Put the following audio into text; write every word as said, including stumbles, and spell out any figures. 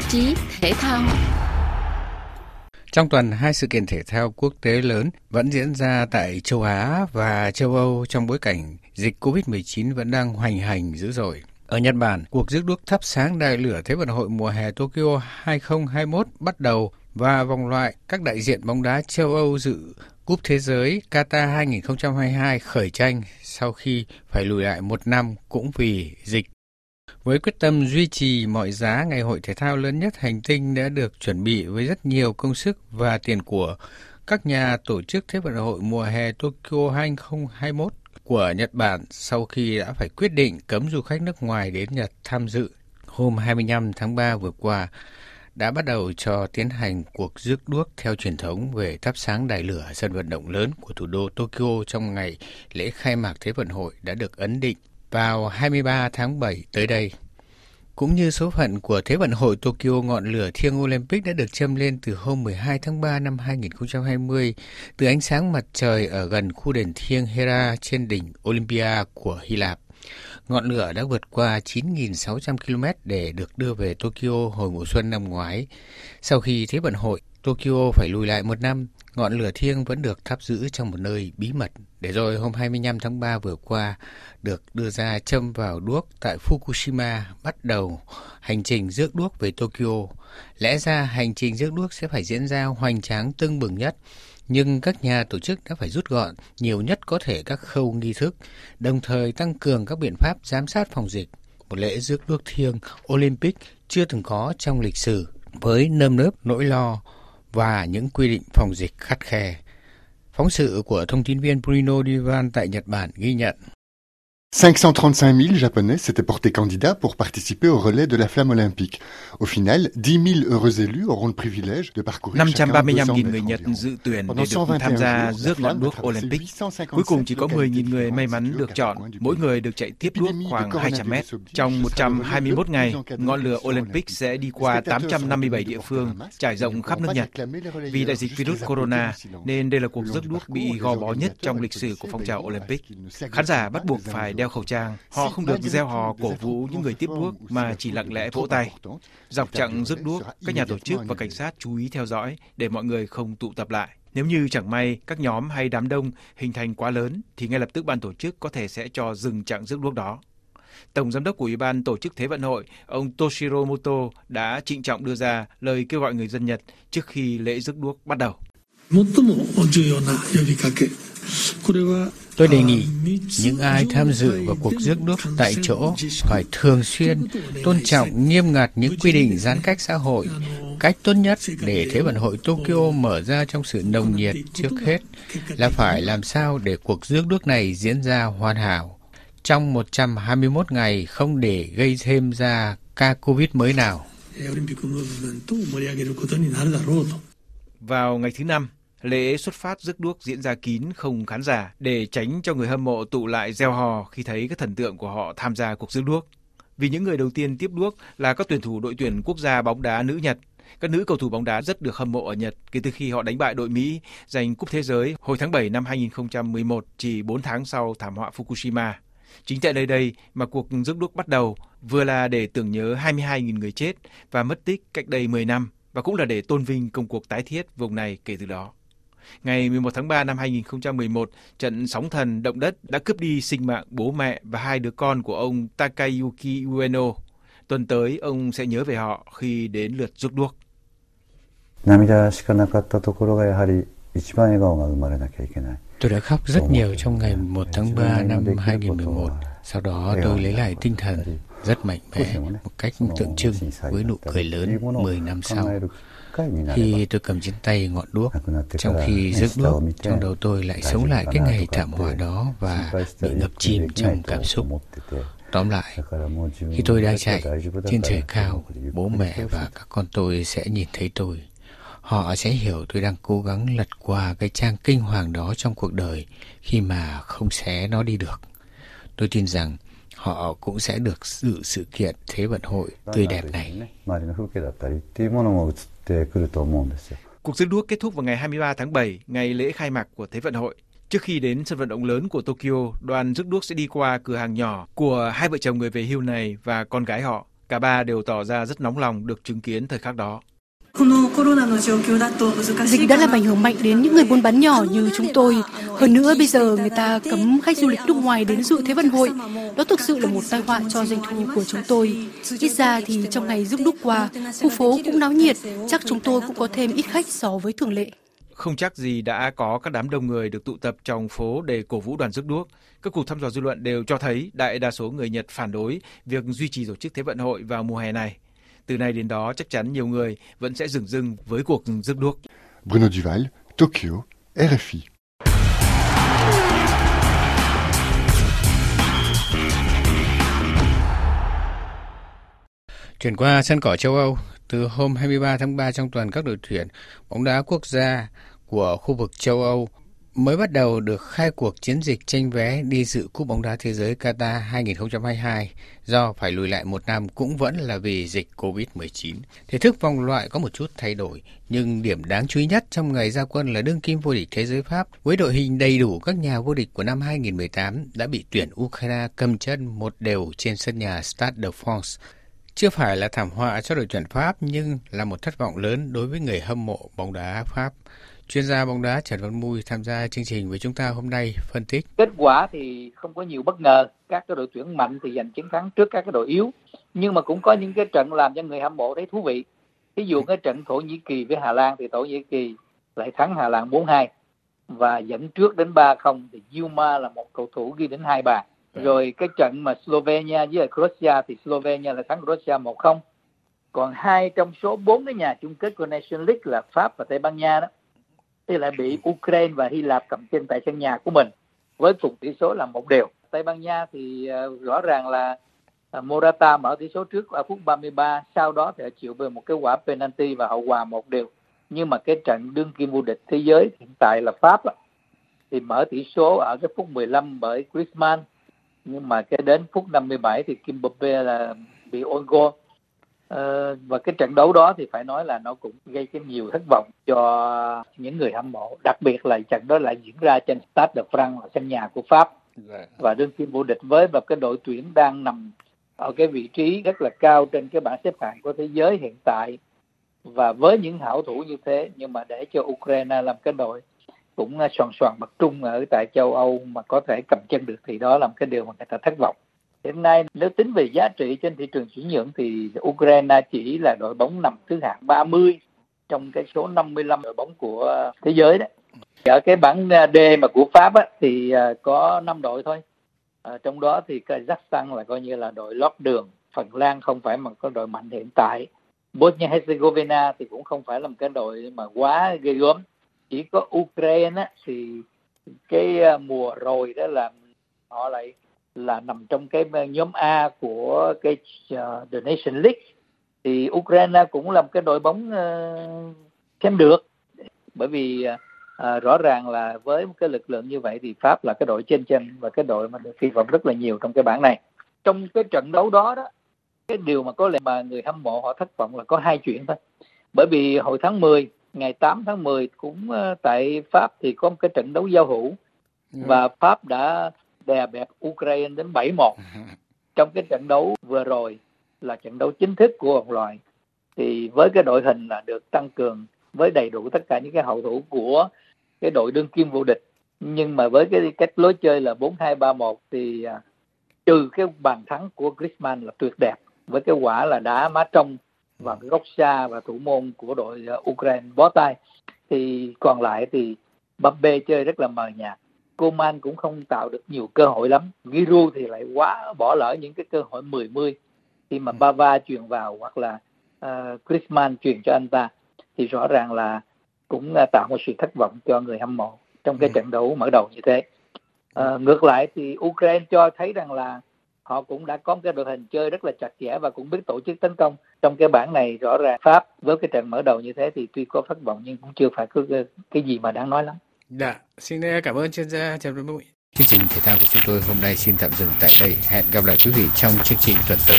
chí thể thao. Trong tuần, hai sự kiện thể thao quốc tế lớn vẫn diễn ra tại châu Á và châu Âu trong bối cảnh dịch covid mười chín vẫn đang hoành hành dữ dội. Ở Nhật Bản, cuộc rước đuốc thắp sáng đại lửa Thế vận hội mùa hè Tokyo hai không hai mốt bắt đầu và vòng loại các đại diện bóng đá châu Âu dự Cúp Thế giới Qatar hai không hai hai khởi tranh sau khi phải lùi lại một năm cũng vì dịch. Với quyết tâm duy trì mọi giá, ngày hội thể thao lớn nhất hành tinh đã được chuẩn bị với rất nhiều công sức và tiền của các nhà tổ chức Thế vận hội mùa hè Tokyo hai không hai mốt của Nhật Bản sau khi đã phải quyết định cấm du khách nước ngoài đến Nhật tham dự. Hôm hai mươi lăm tháng ba vừa qua đã bắt đầu cho tiến hành cuộc rước đuốc theo truyền thống về thắp sáng đại lửa sân vận động lớn của thủ đô Tokyo trong ngày lễ khai mạc Thế vận hội đã được ấn định vào hai mươi ba tháng bảy tới đây. Cũng như số phận của Thế vận hội Tokyo, ngọn lửa thiêng Olympic đã được châm lên từ hôm mười hai tháng ba năm hai không hai không từ ánh sáng mặt trời ở gần khu đền thiêng Hera trên đỉnh Olympia của Hy Lạp. Ngọn lửa đã vượt qua chín nghìn sáu trăm ki lô mét để được đưa về Tokyo hồi mùa xuân năm ngoái. Sau khi Thế vận hội Tokyo phải lùi lại một năm, ngọn lửa thiêng vẫn được thắp giữ trong một nơi bí mật, để rồi hôm hai mươi lăm tháng ba vừa qua được đưa ra châm vào đuốc tại Fukushima, bắt đầu hành trình rước đuốc về Tokyo. Lẽ ra hành trình rước đuốc sẽ phải diễn ra hoành tráng tưng bừng nhất, nhưng các nhà tổ chức đã phải rút gọn nhiều nhất có thể các khâu nghi thức, đồng thời tăng cường các biện pháp giám sát phòng dịch. Một lễ rước đuốc thiêng Olympic chưa từng có trong lịch sử, với nơm nớp nỗi lo và những quy định phòng dịch khắt khe. Phóng sự của thông tin viên Bruno Divan tại Nhật Bản ghi nhận. cinq cent trente-cinq mille Japonais s'étaient portés candidats pour participer au relais de la flamme olympique. Au final, dix mille heureux élus auront le privilège de parcourir năm trăm ba mươi lăm nghìn người Nhật dự tuyển để được tham gia rước ngọn đuốc Olympic. Cuối cùng chỉ có mười nghìn người may mắn được chọn, mỗi người được chạy tiếp đuốc khoảng hai trăm mét. Trong một trăm hai mươi mốt ngày, ngọn lửa Olympic sẽ đi qua tám trăm năm mươi bảy địa phương, trải rộng khắp nước Nhật. Vì đại dịch virus corona, nên đây là cuộc rước đuốc bị gò bó nhất trong lịch sử của phong trào Olympic. Khán giả bắt buộc phải đeo khẩu trang, họ không được reo hò cổ vũ những người tiếp đuốc mà chỉ lặng lẽ vỗ tay. Dọc chặng rước đuốc, các nhà tổ chức và cảnh sát chú ý theo dõi để mọi người không tụ tập lại. Nếu như chẳng may các nhóm hay đám đông hình thành quá lớn thì ngay lập tức ban tổ chức có thể sẽ cho dừng chặng rước đuốc đó. Tổng giám đốc của Ủy ban tổ chức Thế vận hội, ông Toshiro Moto đã trịnh trọng đưa ra lời kêu gọi người dân Nhật trước khi lễ rước đuốc bắt đầu. Tôi đề nghị những ai tham dự vào cuộc rước đuốc tại chỗ phải thường xuyên tôn trọng nghiêm ngặt những quy định giãn cách xã hội. Cách tốt nhất để Thế vận hội Tokyo mở ra trong sự nồng nhiệt trước hết là phải làm sao để cuộc rước đuốc này diễn ra hoàn hảo trong một trăm hai mươi mốt ngày, không để gây thêm ra ca Covid mới nào. Vào ngày thứ năm, lễ xuất phát rước đuốc diễn ra kín không khán giả để tránh cho người hâm mộ tụ lại reo hò khi thấy các thần tượng của họ tham gia cuộc rước đuốc. Vì những người đầu tiên tiếp đuốc là các tuyển thủ đội tuyển quốc gia bóng đá nữ Nhật. Các nữ cầu thủ bóng đá rất được hâm mộ ở Nhật kể từ khi họ đánh bại đội Mỹ giành Cúp Thế giới hồi tháng bảy năm hai không một một, chỉ bốn tháng sau thảm họa Fukushima. Chính tại nơi đây mà cuộc rước đuốc bắt đầu, vừa là để tưởng nhớ hai mươi hai nghìn người chết và mất tích cách đây mười năm, và cũng là để tôn vinh công cuộc tái thiết vùng này kể từ đó. Ngày mười một tháng ba năm hai không một một, trận sóng thần động đất đã cướp đi sinh mạng bố mẹ và hai đứa con của ông Takayuki Ueno. Tuần tới, ông sẽ nhớ về họ khi đến lượt rước đuốc. Tôi đã khóc rất nhiều trong ngày một tháng ba năm hai không một một. Sau đó tôi lấy lại tinh thần rất mạnh mẽ, một cách tượng trưng với nụ cười lớn mười năm sau. Khi tôi cầm trên tay ngọn đuốc, trong khi rước đuốc, trong đầu tôi lại sống lại cái ngày thảm họa đó và bị ngập chìm trong cảm xúc. Tóm lại, khi tôi đang chạy trên trời cao, bố mẹ và các con tôi sẽ nhìn thấy tôi. Họ sẽ hiểu tôi đang cố gắng lật qua cái trang kinh hoàng đó trong cuộc đời khi mà không xé nó đi được. Tôi tin rằng họ cũng sẽ được dự sự kiện Thế vận hội tươi đẹp này. Cuộc rước đuốc kết thúc vào ngày hai mươi ba tháng bảy, ngày lễ khai mạc của Thế vận hội. Trước khi đến sân vận động lớn của Tokyo, đoàn rước đuốc sẽ đi qua cửa hàng nhỏ của hai vợ chồng người về hưu này và con gái họ. Cả ba đều tỏ ra rất nóng lòng được chứng kiến thời khắc đó. Dịch đã làm ảnh hưởng mạnh đến những người buôn bán nhỏ như chúng tôi. Hơn nữa bây giờ người ta cấm khách du lịch nước ngoài đến dự Thế vận hội. Đó thực sự là một tai họa cho doanh thu của chúng tôi. Ít ra thì trong ngày rước đuốc qua, khu phố cũng náo nhiệt, chắc chúng tôi cũng có thêm ít khách so với thường lệ. Không chắc gì đã có các đám đông người được tụ tập trong phố để cổ vũ đoàn rước đuốc. Các cuộc thăm dò dư luận đều cho thấy đại đa số người Nhật phản đối việc duy trì tổ chức Thế vận hội vào mùa hè này. Từ nay đến đó chắc chắn nhiều người vẫn sẽ dửng dưng với cuộc rước đuốc. Bruno Duval, Tokyo, rờ ép i. Chuyển qua sân cỏ châu Âu, từ hôm hai mươi ba tháng ba trong tuần các đội tuyển bóng đá quốc gia của khu vực châu Âu mới bắt đầu được khai cuộc chiến dịch tranh vé đi dự Cúp bóng đá thế giới Qatar hai không hai hai do phải lùi lại một năm cũng vẫn là vì dịch covid mười chín. Thể thức vòng loại có một chút thay đổi, nhưng điểm đáng chú ý nhất trong ngày ra quân là đương kim vô địch thế giới Pháp với đội hình đầy đủ các nhà vô địch của năm hai không một tám đã bị tuyển Ukraine cầm chân một đều trên sân nhà Stade de France. Chưa phải là thảm họa cho đội tuyển Pháp nhưng là một thất vọng lớn đối với người hâm mộ bóng đá Pháp. Chuyên gia bóng đá Trần Văn Mui tham gia chương trình với chúng ta hôm nay phân tích. Kết quả thì không có nhiều bất ngờ, các cái đội tuyển mạnh thì giành chiến thắng trước các cái đội yếu, nhưng mà cũng có những cái trận làm cho người hâm mộ thấy thú vị. Ví dụ cái trận Thổ Nhĩ Kỳ với Hà Lan thì Thổ Nhĩ Kỳ lại thắng Hà Lan bốn hai và dẫn trước đến ba không thì Yilmaz là một cầu thủ ghi đến hai bàn. Rồi cái trận mà Slovenia với Croatia thì Slovenia lại thắng Croatia một không. Còn hai trong số bốn cái nhà chung kết của Nations League là Pháp và Tây Ban Nha đó thì lại bị Ukraine và Hy Lạp cầm chân tại sân nhà của mình với cùng tỷ số là một đều. Tây Ban Nha thì uh, rõ ràng là uh, Morata mở tỷ số trước ở phút ba mươi ba, sau đó thì chịu về một cái quả penalty và hậu hòa một đều. Nhưng mà cái trận đương kim vô địch thế giới hiện tại là Pháp á, thì mở tỷ số ở cái phút mười lăm bởi Griezmann, nhưng mà cái đến phút năm mươi bảy thì Mbappé là bị own goal. Ờ, và cái trận đấu đó thì phải nói là nó cũng gây cái nhiều thất vọng cho những người hâm mộ, đặc biệt là trận đó lại diễn ra trên Stade de France là sân nhà của Pháp và đương kim vô địch với một cái đội tuyển đang nằm ở cái vị trí rất là cao trên cái bảng xếp hạng của thế giới hiện tại, và với những hảo thủ như thế nhưng mà để cho Ukraine làm cái đội cũng soàn soàn bậc trung ở tại châu Âu mà có thể cầm chân được thì đó là một cái điều mà người ta thất vọng. Hiện nay nếu tính về giá trị trên thị trường chuyển nhượng thì Ukraine chỉ là đội bóng nằm thứ hạng ba mươi trong cái số năm mươi lăm đội bóng của thế giới đấy. Ở cái bảng D mà của Pháp á, thì có năm đội thôi. À, trong đó thì Kazakhstan là coi như là đội lót đường, Phần Lan không phải mà có đội mạnh hiện tại, Bosnia-Herzegovina thì cũng không phải là một cái đội mà quá ghê gớm. Chỉ có Ukraine á, thì cái mùa rồi đó là họ lại là nằm trong cái nhóm A của cái uh, The Nation League, thì Ukraine cũng là một cái đội bóng uh, xem được, bởi vì uh, rõ ràng là với một cái lực lượng như vậy thì Pháp là cái đội trên chân và cái đội mà được kỳ vọng rất là nhiều trong cái bảng này. Trong cái trận đấu đó đó, cái điều mà có lẽ mà người hâm mộ họ thất vọng là có hai chuyện thôi, bởi vì hồi tháng mười, ngày tám tháng mười cũng uh, tại Pháp thì có một cái trận đấu giao hữu ừ. và Pháp đã đè bẹp Ukraine đến bảy một. Trong cái trận đấu vừa rồi là trận đấu chính thức của vòng loại, thì với cái đội hình là được tăng cường với đầy đủ tất cả những cái hậu thủ của cái đội đương kim vô địch, nhưng mà với cái cách lối chơi là bốn hai ba một thì uh, trừ cái bàn thắng của Griezmann là tuyệt đẹp với cái quả là đá má trong và cái góc xa và thủ môn của đội uh, Ukraine bó tay, thì còn lại thì Mbappé chơi rất là mờ nhạt. Coman cũng không tạo được nhiều cơ hội lắm. Giroud thì lại quá bỏ lỡ những cái cơ hội mười mươi khi mà Bava chuyền vào hoặc là uh, Griezmann chuyền cho anh ta, thì rõ ràng là cũng uh, tạo một sự thất vọng cho người hâm mộ trong cái trận đấu mở đầu như thế. Uh, ngược lại thì Ukraine cho thấy rằng là họ cũng đã có một cái đội hình chơi rất là chặt chẽ và cũng biết tổ chức tấn công. Trong cái bảng này rõ ràng Pháp với cái trận mở đầu như thế thì tuy có thất vọng nhưng cũng chưa phải có cái, cái gì mà đáng nói lắm. Dạ, xin cảm ơn chuyên gia Trần Văn Mui. Chương trình thể thao của chúng tôi hôm nay xin tạm dừng tại đây. Hẹn gặp lại quý vị trong chương trình tuần tới.